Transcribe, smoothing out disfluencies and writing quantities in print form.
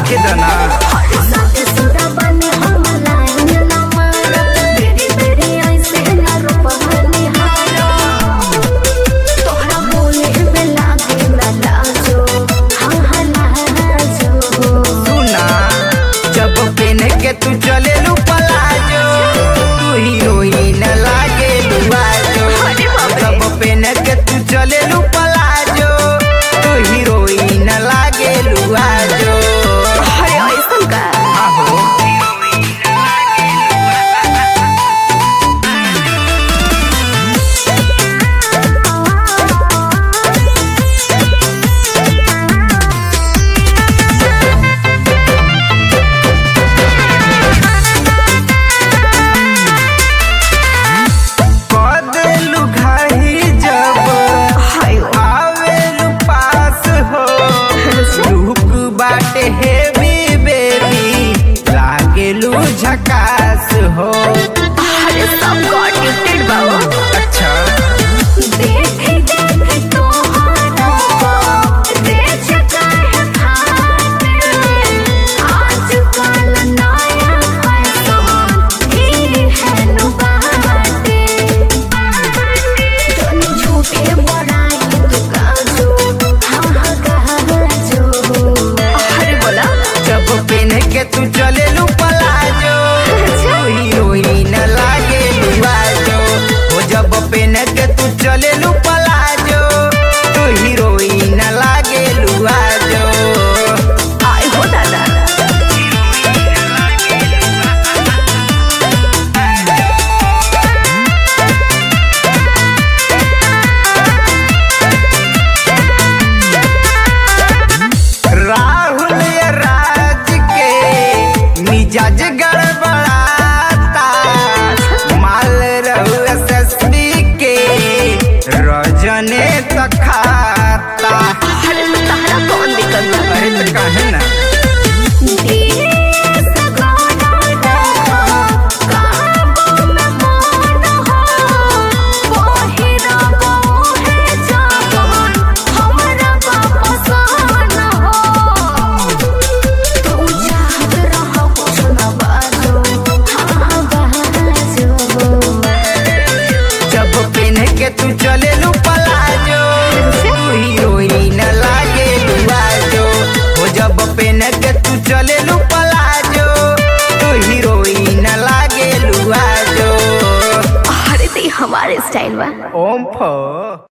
होके दना तू चले लू पलाजो तू हीरोइन लागे लुआजो सब पेन के तू चले लू पलाजो तू हीरोइन लागे लुआजो ऐसन का बाटे हेवी बेबी लागेलू झकास हो। अरे सब गॉड गिफ्टेड बाबा। अच्छा देखे देखे तो देख है खाते आजकल नया फैशन ही है नुबाते दोनों झूठे बड़ाई तो काजो हाँ काजो के तू चले लू पलाजो तू हीरोइन लागे लुआजो हो जब पेन के तू चले लू पलाजो तू हीरोइन लागे लुआजो आई हो दादा राहुल राज के मिजाज गड़बड़ाता माल रहू एसएसपी के रजने तक खाता। अरे तो तारा कौन दिक्कत ना अरे तो कहे ना तू चले लू पलाजो तू हीरोइन लागे लुआजो हो जब पेन के तू चले लू पलाजो तू हीरोइन लागे लुआजो। अरे ते हमारे स्टाइल बा ओम फो